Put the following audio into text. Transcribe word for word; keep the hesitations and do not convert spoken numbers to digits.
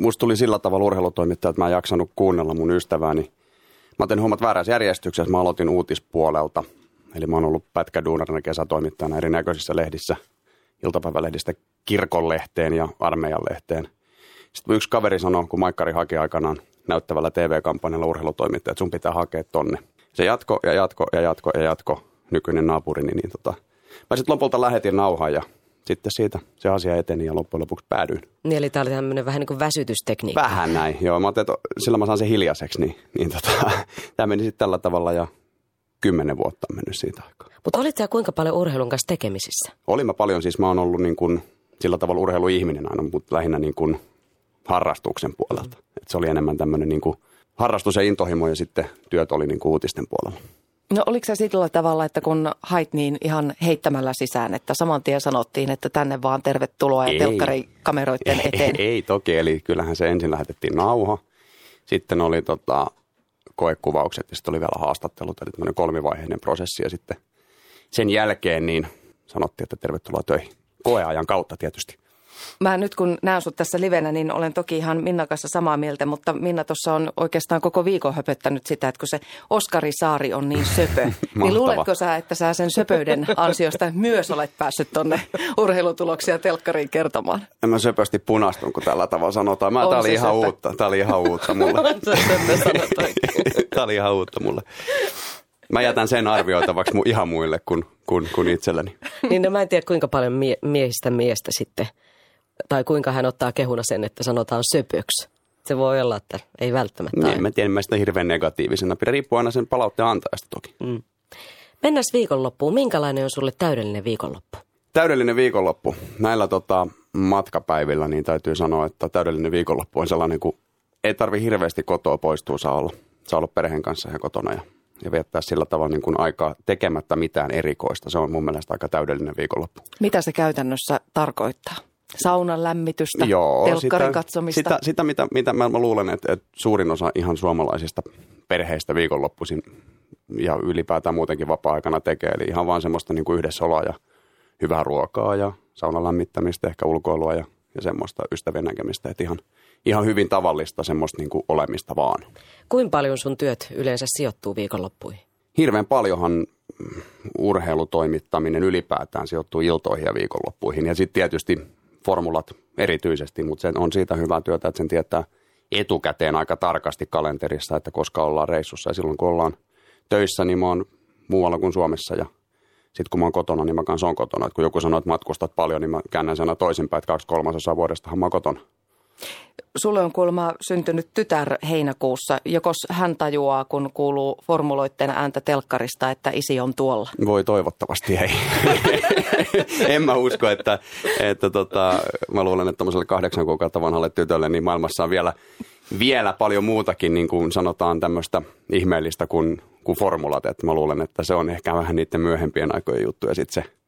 musta tuli sillä tavalla urheilutoimittaja, että mä en jaksanut kuunnella mun ystävääni. Mä otin hommat väärässä järjestyksessä. Mä aloitin uutispuolelta. Eli mä oon ollut pätkäduunarina kesätoimittajana erinäköisissä lehdissä. Iltapäivälehdistä Kirkonlehteen ja Armeijanlehteen. Sitten yksi kaveri sanoi, kun Maikkari haki aikanaan näyttävällä T V-kampanjalla urheilutoimittaja, että sun pitää hakea tonne. Se jatko ja jatko ja jatko ja jatko, nykyinen naapurini. Niin tota, mä sitten lopulta lähetin nauhan ja sitten siitä se asia eteni ja loppujen lopuksi päädyin. Niin, eli tämä oli tämmöinen vähän niin kuin väsytystekniikka. Vähän näin, joo. Mä ajattelin, että sillä mä saan sen hiljaiseksi, niin, niin tota, tämä meni sitten tällä tavalla ja kymmenen vuotta on mennyt siitä aikaa. Mutta olit sä kuinka paljon urheilun kanssa tekemisissä? Olin mä paljon, siis mä oon ollut niin kuin, sillä tavalla urheiluihminen aina, mutta lähinnä niin kuin harrastuksen puolelta. Et se oli enemmän tämmöinen niin kuin harrastus ja intohimo ja sitten työt oli niin kuin uutisten puolella. No oliko se sillä tavalla, että kun hait niin ihan heittämällä sisään, että saman tien sanottiin, että tänne vaan tervetuloa ja telkkarikameroiden eteen? Ei, ei toki, eli kyllähän se ensin lähetettiin nauha, sitten oli tota, koekuvaukset ja sitten oli vielä haastattelut, eli tämmöinen kolmivaiheinen prosessi ja sitten sen jälkeen niin sanottiin, että tervetuloa töihin. Koeajan kautta tietysti. Mä nyt kun näen sut tässä livenä, niin olen toki ihan Minnan kanssa samaa mieltä, mutta Minna tuossa on oikeastaan koko viikon höpöttänyt sitä, että kun se Oskari Saari on niin söpö, niin luuletko sä, että sä sen söpöyden ansiosta myös olet päässyt tonne urheilutuloksia telkkariin kertomaan? En mä söpösti punastun, kun tällä tavalla sanotaan. Mä, tää oli ihan söpö. uutta, tää oli ihan uutta mulle. Tää oli ihan uutta mulle. Mä jätän sen arvioitavaksi ihan muille kuin, kuin, kuin itselleni. Niin no mä en tiedä kuinka paljon mie- miehistä miestä sitten, tai kuinka hän ottaa kehuna sen, että sanotaan söpöksi. Se voi olla, että ei välttämättä. Niin, mä tiedän, mä sitä hirveän negatiivisena. Pidä riippuu aina sen palautteen antajasta toki. Mm. Mennään viikonloppuun. Minkälainen on sulle täydellinen viikonloppu? Täydellinen viikonloppu. Näillä tota, matkapäivillä niin täytyy sanoa, että täydellinen viikonloppu on sellainen, kun ei tarvitse hirveästi kotoa poistua, saa olla, saa olla perheen kanssa ja kotona ja, ja viettää sillä tavalla niin kuin aikaa tekemättä mitään erikoista. Se on mun mielestä aika täydellinen viikonloppu. Mitä se käytännössä tarkoittaa? Saunan lämmitystä, Joo, telkkarin sitä, katsomista? Sitä, sitä mitä, mitä mä, mä luulen, että, että suurin osa ihan suomalaisista perheistä viikonloppuisin ja ylipäätään muutenkin vapaa-aikana tekee. Eli ihan vaan semmoista niin kuin yhdessäoloa ja hyvää ruokaa ja saunan lämmittämistä, ehkä ulkoilua ja, ja semmoista ystävien näkemistä. Että ihan, ihan hyvin tavallista semmoista niin kuin olemista vaan. Kuinka paljon sun työt yleensä sijoittuu viikonloppuihin? Hirveän paljonhan urheilutoimittaminen ylipäätään sijoittuu iltoihin ja viikonloppuihin. Ja sitten tietysti formulat erityisesti, mutta se on siitä hyvää työtä, että sen tietää etukäteen aika tarkasti kalenterissa, että koska ollaan reissussa. Ja silloin kun ollaan töissä, niin mä oon muualla kuin Suomessa ja sitten kun mä oon kotona, niin mä kanssa oon kotona. Et kun joku sanoo, että matkustat paljon, niin mä käännän sen aina toisinpäin, että kaksi kolmasosaa vuodestahan mä oon kotona. Sulle on kuulemma syntynyt tytär heinäkuussa. Jokos hän tajuaa, kun kuuluu formuloitteen ääntä telkkarista, että isi on tuolla? Voi toivottavasti ei. En mä usko, että, että tota, mä luulen, että tämmöiselle kahdeksan kuukautta vanhalle tytölle niin maailmassa on vielä, vielä paljon muutakin, niin kuin sanotaan tämmöistä ihmeellistä kuin, kuin formulat. Että mä luulen, että se on ehkä vähän niiden myöhempien aikojen juttu ja sitten se